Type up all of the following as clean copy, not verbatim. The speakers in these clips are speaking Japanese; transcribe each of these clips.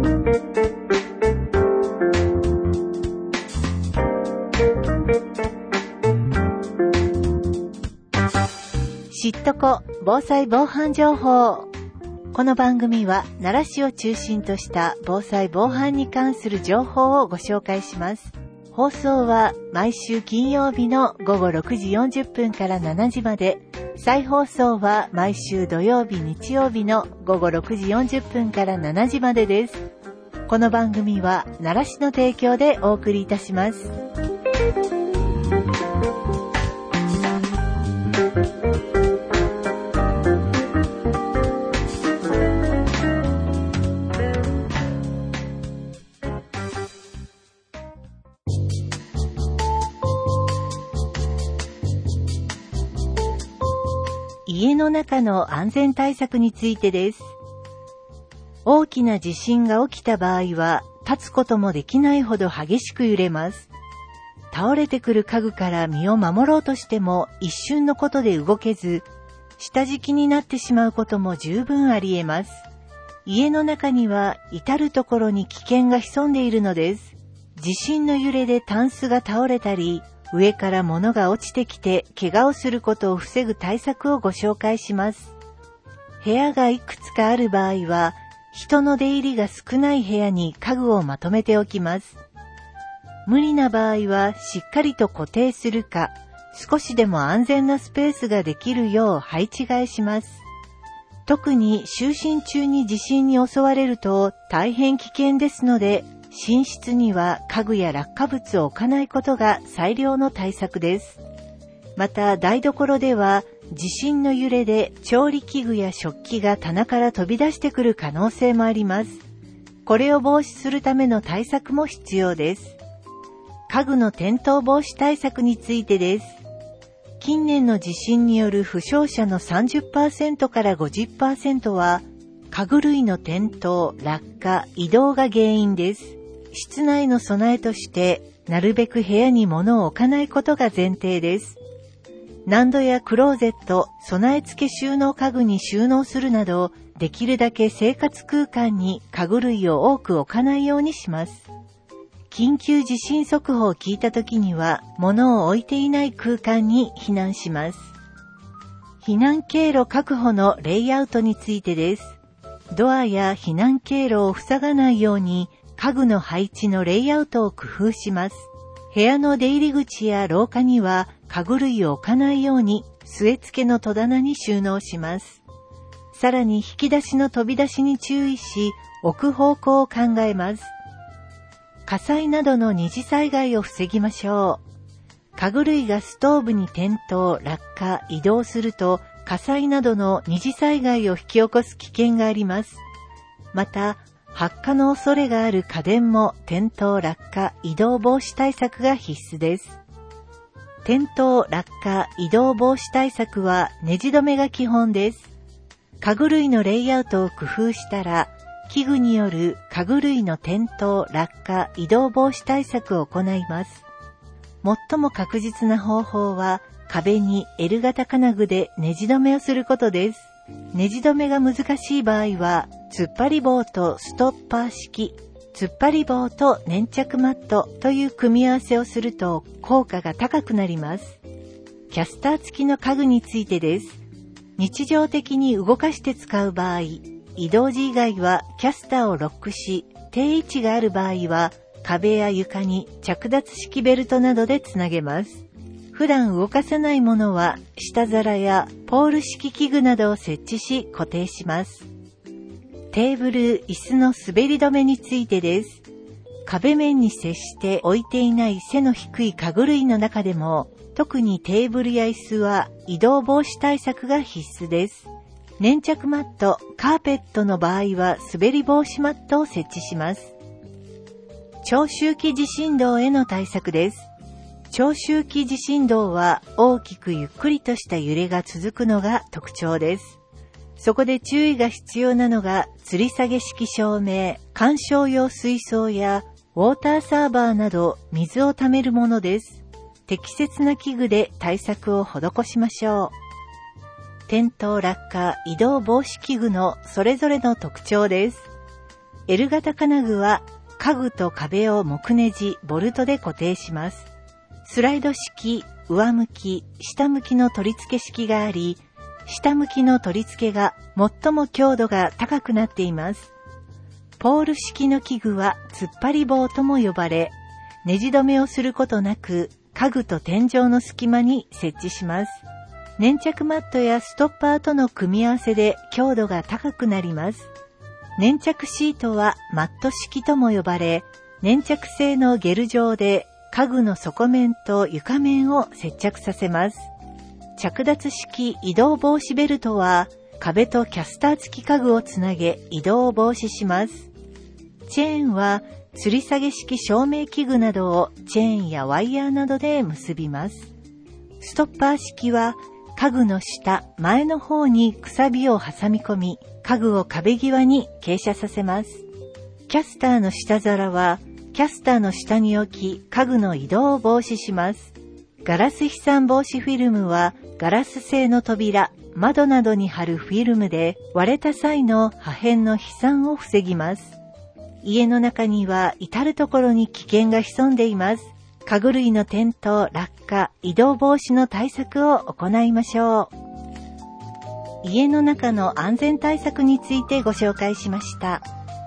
知っとこ防災防犯情報。この番組は奈良市を中心とした防災防犯に関する情報をご紹介します。放送は毎週金曜日の午後6時40分から7時まで、再放送は毎週土曜日日曜日の午後6時40分から7時までです。この番組は奈良市の提供でお送りいたします。家の中の安全対策についてです。大きな地震が起きた場合は、立つこともできないほど激しく揺れます。倒れてくる家具から身を守ろうとしても一瞬のことで動けず、下敷きになってしまうことも十分あり得ます。家の中には至るところに危険が潜んでいるのです。地震の揺れでタンスが倒れたり、上から物が落ちてきて怪我をすることを防ぐ対策をご紹介します。部屋がいくつかある場合は、人の出入りが少ない部屋に家具をまとめておきます。無理な場合はしっかりと固定するか、少しでも安全なスペースができるよう配置換えします。特に就寝中に地震に襲われると大変危険ですので、寝室には家具や落下物を置かないことが最良の対策です。また台所では地震の揺れで調理器具や食器が棚から飛び出してくる可能性もあります。これを防止するための対策も必要です。家具の転倒防止対策についてです。近年の地震による負傷者の 30% から 50% は家具類の転倒、落下、移動が原因です。室内の備えとして、なるべく部屋に物を置かないことが前提です。難度やクローゼット、備え付け収納家具に収納するなど、できるだけ生活空間に家具類を多く置かないようにします。緊急地震速報を聞いたときには、物を置いていない空間に避難します。避難経路確保のレイアウトについてです。ドアや避難経路を塞がないように、家具の配置のレイアウトを工夫します。部屋の出入り口や廊下には家具類を置かないように据え付けの戸棚に収納します。さらに引き出しの飛び出しに注意し、置く方向を考えます。火災などの二次災害を防ぎましょう。家具類がストーブに転倒、落下、移動すると火災などの二次災害を引き起こす危険があります。また、発火の恐れがある家電も転倒、落下、移動防止対策が必須です。転倒、落下、移動防止対策はネジ止めが基本です。家具類のレイアウトを工夫したら、器具による家具類の転倒、落下、移動防止対策を行います。最も確実な方法は、壁に L 型金具でネジ止めをすることです。ネジ止めが難しい場合は、突っ張り棒とストッパー式、突っ張り棒と粘着マットという組み合わせをすると効果が高くなります。キャスター付きの家具についてです。日常的に動かして使う場合、移動時以外はキャスターをロックし、定位置がある場合は壁や床に着脱式ベルトなどでつなげます。普段動かさないものは下皿やポール式器具などを設置し固定します。テーブル、椅子の滑り止めについてです。壁面に接して置いていない背の低い家具類の中でも、特にテーブルや椅子は移動防止対策が必須です。粘着マット、カーペットの場合は滑り防止マットを設置します。長周期地震動への対策です。長周期地震動は大きくゆっくりとした揺れが続くのが特徴です。そこで注意が必要なのが吊り下げ式照明、観賞用水槽やウォーターサーバーなど水をためるものです。適切な器具で対策を施しましょう。転倒落下移動防止器具のそれぞれの特徴です。 L 型金具は家具と壁を木ネジ、ボルトで固定します。スライド式、上向き、下向きの取り付け式があり、下向きの取り付けが最も強度が高くなっています。ポール式の器具は突っ張り棒とも呼ばれ、ネジ止めをすることなく家具と天井の隙間に設置します。粘着マットやストッパーとの組み合わせで強度が高くなります。粘着シートはマット式とも呼ばれ、粘着性のゲル状で家具の底面と床面を接着させます。着脱式移動防止ベルトは壁とキャスター付き家具をつなげ移動を防止します。チェーンは吊り下げ式照明器具などをチェーンやワイヤーなどで結びます。ストッパー式は家具の下、前の方にくさびを挟み込み、家具を壁際に傾斜させます。キャスターの下皿はキャスターの下に置き、家具の移動を防止します。ガラス飛散防止フィルムはガラス製の扉、窓などに貼るフィルムで割れた際の破片の飛散を防ぎます。家の中には至るところに危険が潜んでいます。家具類の転倒、落下、移動防止の対策を行いましょう。家の中の安全対策についてご紹介しました。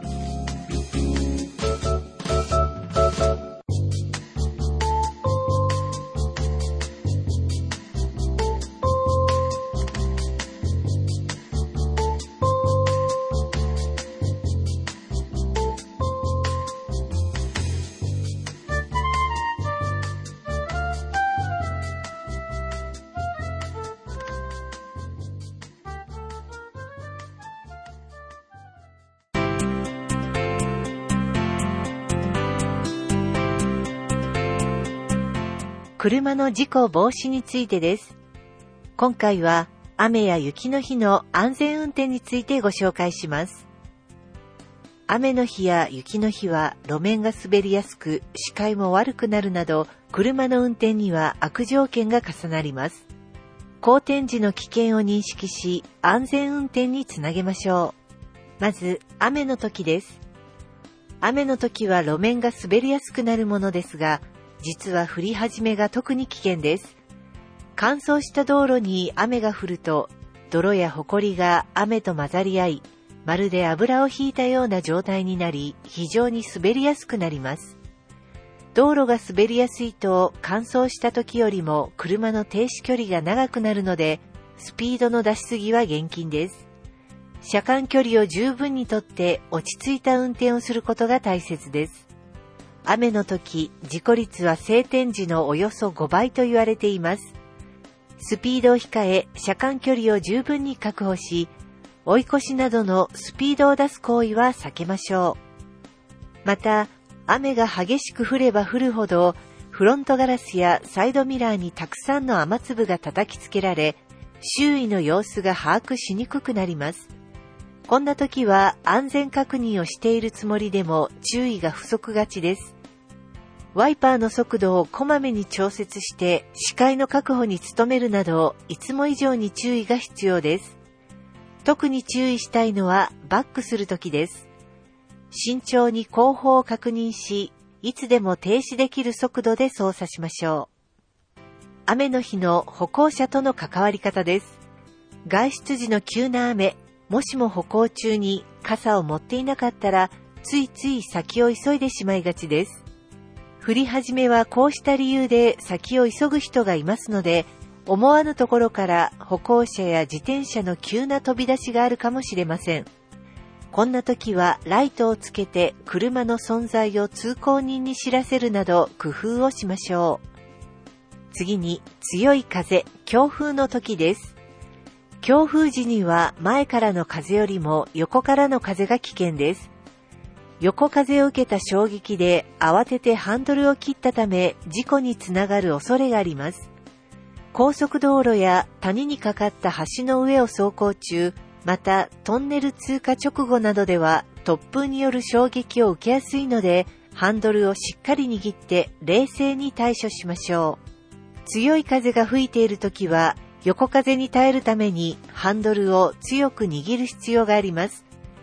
車の事故防止についてです。今回は雨や雪の日の安全運転についてご紹介します。雨の日や雪の日は路面が滑りやすく視界も悪くなるなど、車の運転には悪条件が重なります。荒天時の危険を認識し、安全運転につなげましょう。まず、雨の時です。雨の時は路面が滑りやすくなるものですが、実は降り始めが特に危険です。乾燥した道路に雨が降ると、泥や埃が雨と混ざり合い、まるで油をひいたような状態になり、非常に滑りやすくなります。道路が滑りやすいと、乾燥した時よりも車の停止距離が長くなるので、スピードの出しすぎは厳禁です。車間距離を十分にとって落ち着いた運転をすることが大切です。雨の時、事故率は晴天時のおよそ5倍と言われています。スピードを控え、車間距離を十分に確保し、追い越しなどのスピードを出す行為は避けましょう。また、雨が激しく降れば降るほど、フロントガラスやサイドミラーにたくさんの雨粒が叩きつけられ、周囲の様子が把握しにくくなります。こんな時は安全確認をしているつもりでも注意が不足がちです。ワイパーの速度をこまめに調節して視界の確保に努めるなど、いつも以上に注意が必要です。特に注意したいのはバックする時です。慎重に後方を確認し、いつでも停止できる速度で操作しましょう。雨の日の歩行者との関わり方です。外出時の急な雨、もしも歩行中に傘を持っていなかったら、ついつい先を急いでしまいがちです。降り始めはこうした理由で先を急ぐ人がいますので、思わぬところから歩行者や自転車の急な飛び出しがあるかもしれません。こんな時はライトをつけて車の存在を通行人に知らせるなど工夫をしましょう。次に強い風、強風の時です。強風時には前からの風よりも横からの風が危険です。横風を受けた衝撃で慌ててハンドルを切ったため事故につながる恐れがあります。高速道路や谷にかかった橋の上を走行中、またトンネル通過直後などでは突風による衝撃を受けやすいので、ハンドルをしっかり握って冷静に対処しましょう。強い風が吹いているときは横風に耐えるためにハンドルを強く握る必要があります。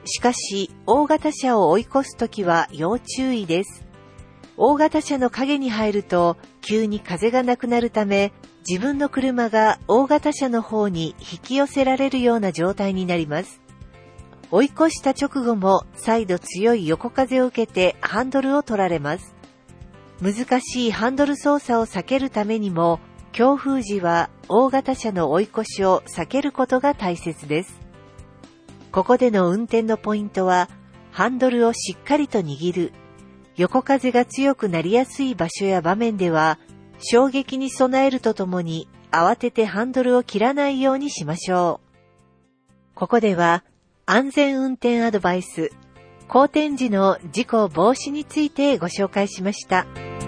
しかし、大型車を追い越すときは要注意です。大型車の影に入ると、急に風がなくなるため、自分の車が大型車の方に引き寄せられるような状態になります。追い越した直後も再度強い横風を受けてハンドルを取られます。難しいハンドル操作を避けるためにも、強風時は大型車の追い越しを避けることが大切です。ここでの運転のポイントは、ハンドルをしっかりと握る。横風が強くなりやすい場所や場面では、衝撃に備えるとともに慌ててハンドルを切らないようにしましょう。ここでは、安全運転アドバイス、横転時の事故防止についてご紹介しました。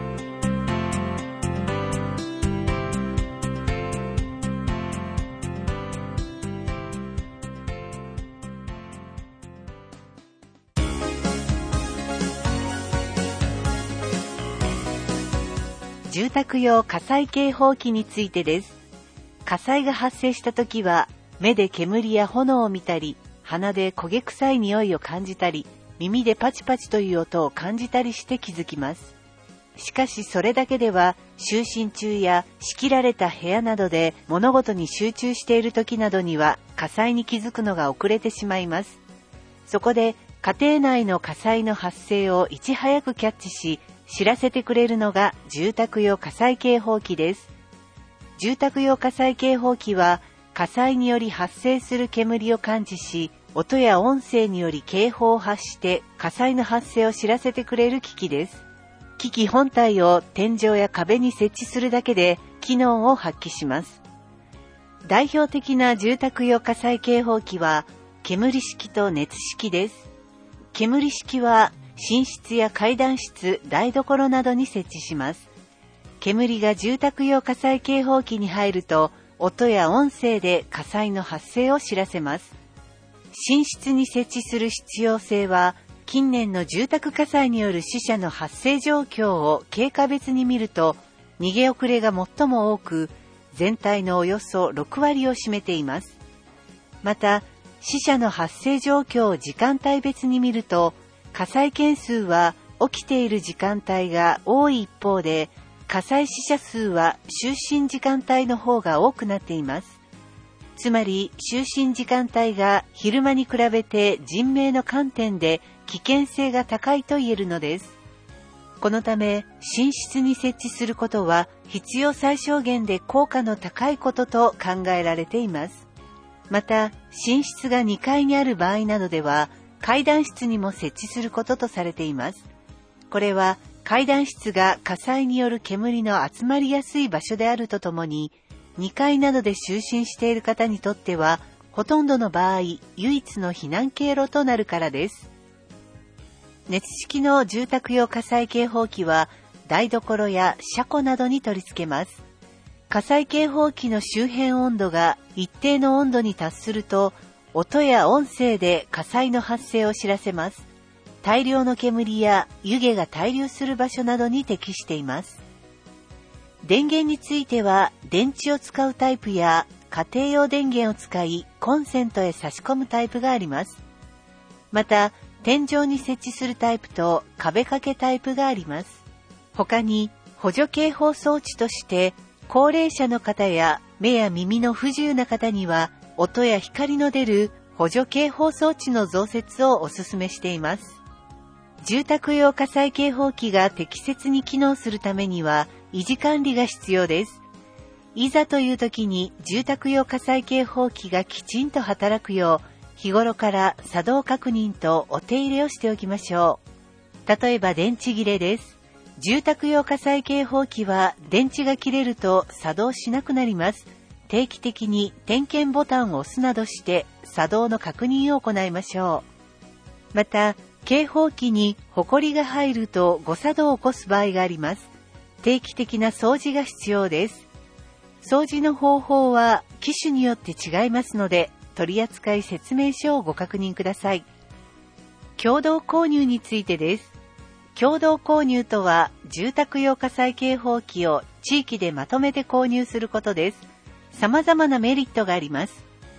住宅用火災警報器についてです。火災が発生したときは、目で煙や炎を見たり、鼻で焦げ臭い匂いを感じたり、耳でパチパチという音を感じたりして気づきます。しかしそれだけでは、就寝中や仕切られた部屋などで物事に集中している時などには火災に気づくのが遅れてしまいます。そこで家庭内の火災の発生をいち早くキャッチし、知らせてくれるのが住宅用火災警報器です。住宅用火災警報器は火災により発生する煙を感知し、音や音声により警報を発して火災の発生を知らせてくれる機器です。機器本体を天井や壁に設置するだけで機能を発揮します。代表的な住宅用火災警報器は煙式と熱式です。煙式は寝室や階段室、台所などに設置します。煙が住宅用火災警報器に入ると、音や音声で火災の発生を知らせます。寝室に設置する必要性は、近年の住宅火災による死者の発生状況を経過別に見ると、逃げ遅れが最も多く、全体のおよそ6割を占めています。また、死者の発生状況を時間帯別に見ると、火災件数は起きている時間帯が多い一方で、火災死者数は就寝時間帯の方が多くなっています。つまり、就寝時間帯が昼間に比べて人命の観点で危険性が高いと言えるのです。このため、寝室に設置することは必要最小限で効果の高いことと考えられています。また、寝室が2階にある場合などでは、階段室にも設置することとされています。これは階段室が火災による煙の集まりやすい場所であるとともに、2階などで就寝している方にとっては、ほとんどの場合、唯一の避難経路となるからです。熱式の住宅用火災警報器は、台所や車庫などに取り付けます。火災警報器の周辺温度が一定の温度に達すると、音や音声で火災の発生を知らせます。大量の煙や湯気が滞留する場所などに適しています。電源については、電池を使うタイプや家庭用電源を使いコンセントへ差し込むタイプがあります。また、天井に設置するタイプと壁掛けタイプがあります。他に、補助警報装置として、高齢者の方や目や耳の不自由な方には、音や光の出る補助警報装置の増設をお勧めしています。住宅用火災警報器が適切に機能するためには維持管理が必要です。いざという時に住宅用火災警報器がきちんと働くよう、日頃から作動確認とお手入れをしておきましょう。例えば電池切れです。住宅用火災警報器は電池が切れると作動しなくなります。定期的に点検ボタンを押すなどして作動の確認を行いましょう。また、警報器にホコリが入ると誤作動を起こす場合があります。定期的な掃除が必要です。掃除の方法は機種によって違いますので、取扱説明書をご確認ください。共同購入についてです。共同購入とは、住宅用火災警報器を地域でまとめて購入することです。様々なメリットがあります。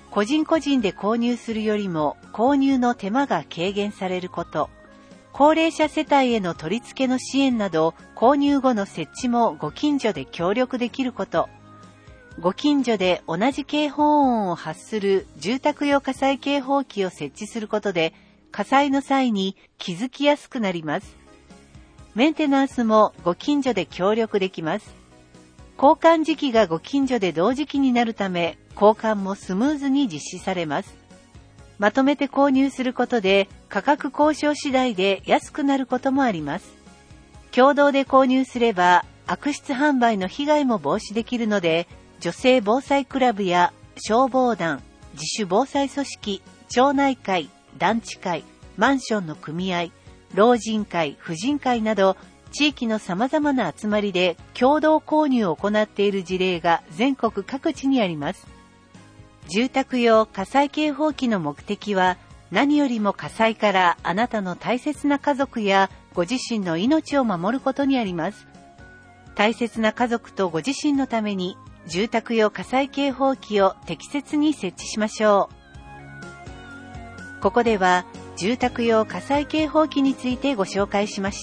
個人個人で購入するよりも購入の手間が軽減されること、高齢者世帯への取り付けの支援など、購入後の設置もご近所で協力できること、ご近所で同じ警報音を発する住宅用火災警報器を設置することで、火災の際に気づきやすくなります。メンテナンスもご近所で協力できます。交換時期がご近所で同時期になるため、交換もスムーズに実施されます。まとめて購入することで、価格交渉次第で安くなることもあります。共同で購入すれば、悪質販売の被害も防止できるので、女性防災クラブや消防団、自主防災組織、町内会、団地会、マンションの組合、老人会、婦人会など、地域の様々な集まりで共同購入を行っている事例が全国各地にあります。住宅用火災警報器の目的は、何よりも火災からあなたの大切な家族やご自身の命を守ることにあります。大切な家族とご自身のために、住宅用火災警報器を適切に設置しましょう。ここでは、住宅用火災警報器についてご紹介しました。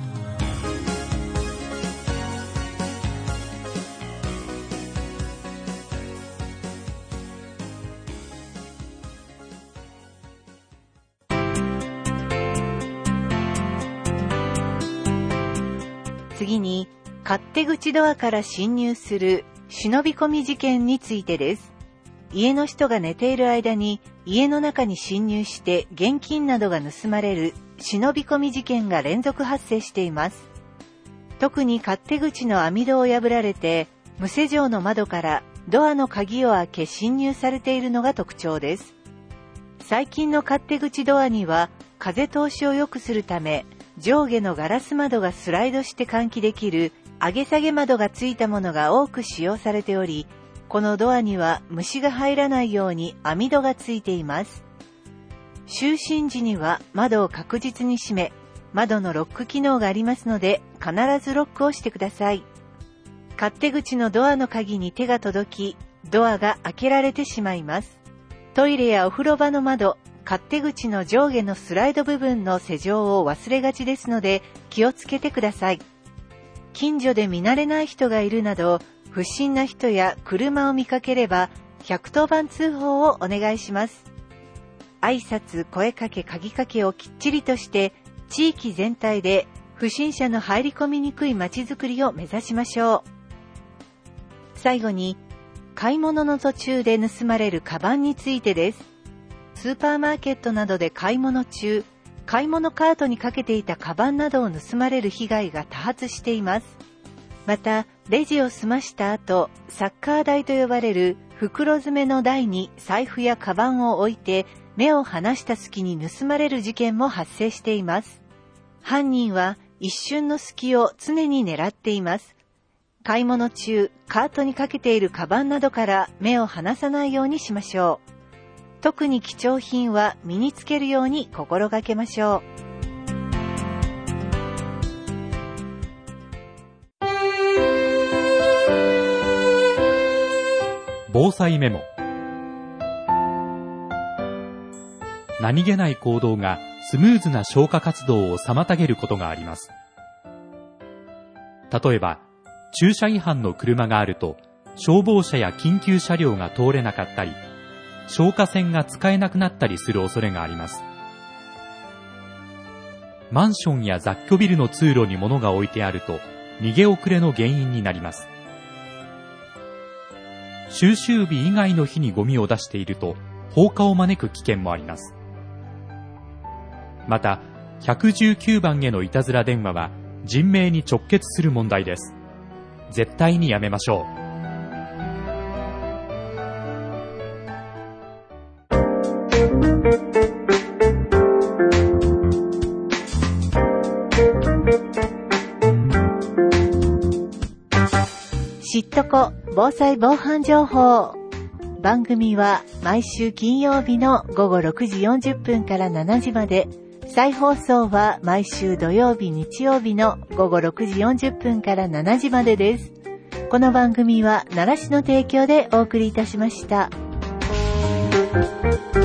次に、勝手口ドアから侵入する忍び込み事件についてです。家の人が寝ている間に家の中に侵入して現金などが盗まれる忍び込み事件が連続発生しています。特に勝手口の網戸を破られて無施錠の窓からドアの鍵を開け侵入されているのが特徴です。最近の勝手口ドアには風通しを良くするため上下のガラス窓がスライドして換気できる上げ下げ窓がついたものが多く使用されており、このドアには虫が入らないように網戸がついています。就寝時には窓を確実に閉め、窓のロック機能がありますので必ずロックをしてください。勝手口のドアの鍵に手が届き、ドアが開けられてしまいます。トイレやお風呂場の窓、勝手口の上下のスライド部分の施錠を忘れがちですので気をつけてください。近所で見慣れない人がいるなど、不審な人や車を見かければ110番通報をお願いします。挨拶、声かけ、鍵かけをきっちりとして地域全体で不審者の入り込みにくい街づくりを目指しましょう。最後に、買い物の途中で盗まれるカバンについてです。スーパーマーケットなどで買い物中、買い物カートにかけていたカバンなどを盗まれる被害が多発しています。また、レジを済ました後、サッカー台と呼ばれる袋詰めの台に財布やカバンを置いて目を離した隙に盗まれる事件も発生しています。犯人は一瞬の隙を常に狙っています。買い物中、カートにかけているカバンなどから目を離さないようにしましょう。特に貴重品は身につけるように心がけましょう。 防災メモ。何気ない行動がスムーズな消火活動を妨げることがあります。例えば、駐車違反の車があると消防車や緊急車両が通れなかったり、消火栓が使えなくなったりする恐れがあります。マンションや雑居ビルの通路に物が置いてあると逃げ遅れの原因になります。収集日以外の日にゴミを出していると放火を招く危険もあります。また、119番へのいたずら電話は人命に直結する問題です。絶対にやめましょう。 知っとこ防災防犯情報。番組は毎週金曜日の午後6時40分から7時まで、再放送は毎週土曜日日曜日の午後6時40分から7時までです。この番組は奈良市の提供でお送りいたしました。 した。